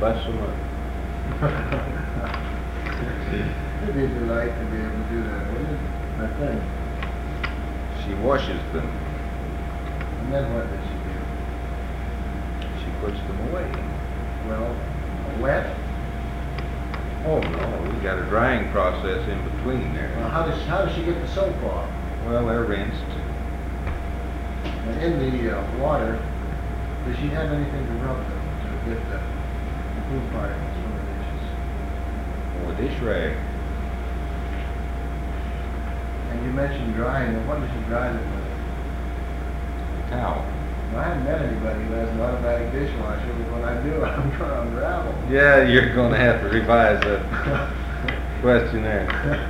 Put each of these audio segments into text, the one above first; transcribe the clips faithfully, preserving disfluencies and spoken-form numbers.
bust them up. It'd be a delight to be able to do that, wouldn't it? I think. She washes them. And then what does she do? She puts them away. Well, wet? Oh no, we got a drying process in between there. Well, how does, how does she get the soap off? Well, they're rinsed. And in the uh, water, does she have anything to rub them to get the, the food particles from the dishes? Oh, a dish rag. And you mentioned drying them. What does she dry them with? A towel. Well, I haven't met anybody who has an automatic dishwasher, but when I do, I'm going to unravel. Yeah, you're going to have to revise that questionnaire.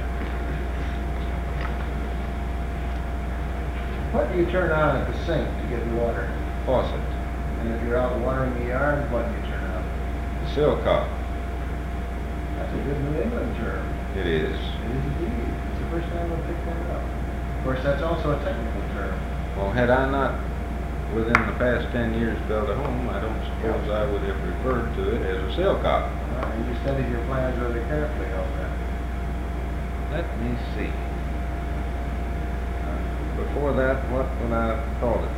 What do you turn on at the sink to get the water? Faucet. And if you're out watering the yard, what do you turn on? The silcock. That's a good New England term. It is. It is indeed. It's the first time I've picked that up. Of course, that's also a technical term. Well, had I not, within the past ten years, built a home, I don't suppose I would have referred to it as a silcock. Uh, and you studied your plans rather carefully, I'll bet. Let me see. Uh, before that, what would I call it?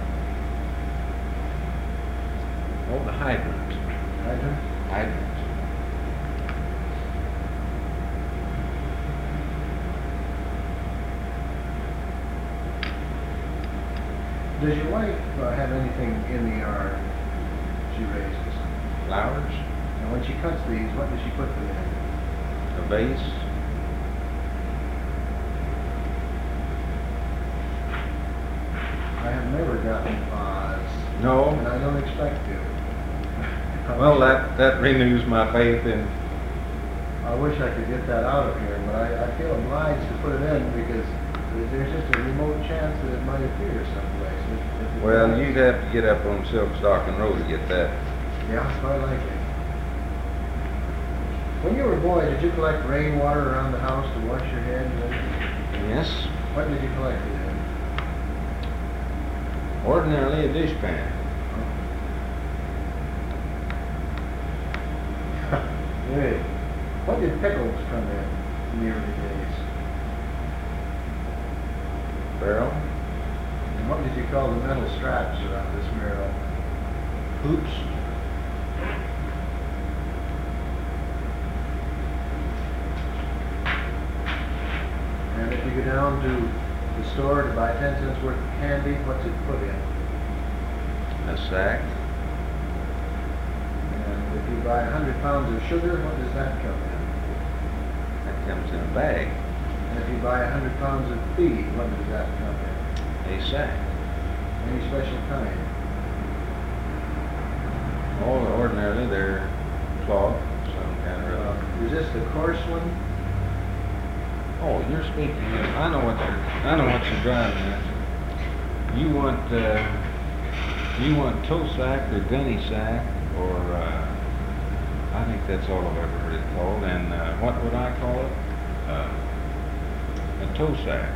Oh, the hydrant. Hydrant? Hydrant. Does your wife uh, have anything in the yard she raises? Flowers. And when she cuts these, what does she put them in? A vase. I have never gotten vase. No. And I don't expect to. Well, that, that renews my faith in... I wish I could get that out of here, but I, I feel obliged to put it in because there's just a remote chance that it might appear someplace. If, if it Well, does- you'd have to get up on Silk Stocking Road to get that. Yeah, it's quite likely. When you were a boy, did you collect rainwater around the house to wash your head? Yes. What did you collect it in? Ordinarily a dishpan. Hey, what did pickles come in in the early days? Barrel. And what did you call the metal straps around this barrel? Hoops. And if you go down to the store to buy ten cents worth of candy, what's it put in? A sack. And if you buy a hundred pounds of sugar, what does that come in? That comes in a bag. And if you buy a hundred pounds of feed, what does that come in? A sack. Any special kind? Oh, ordinarily they're cloth, some kind of... Uh, is this the coarse one? Oh, you're speaking of... I know what you're... I know what you're driving at. You want... Uh, you want toe sack or gunny sack, or... Uh, I think that's all I've ever heard it called. And uh, what would I call it? Uh, a toe sack.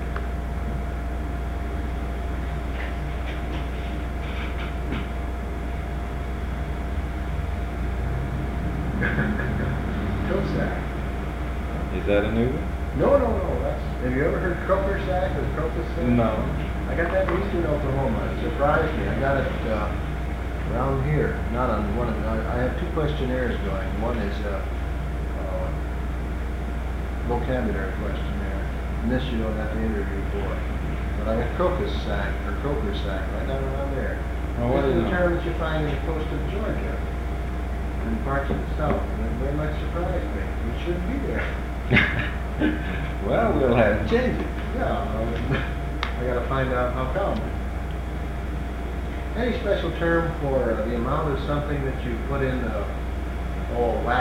Toe sack. Is that a new one? No, no, no. That's. Have you ever heard croaker sack or crocus sack? No. I got that in eastern Oklahoma. It surprised me. I got it uh, around here, not on one of the. I, I have two questionnaires going. One is a uh, uh, vocabulary questionnaire, and this you don't have to interview for. But I got crocus sack or croaker sack right down around there. Well, what This is is a it? term that you find in the coast of Georgia and parts of the south, and it very much surprised me. It shouldn't be there. Well, we'll have to change it. Yeah, um, I got to find out how come. Any special term for the amount of something that you put in, uh, oh, wax?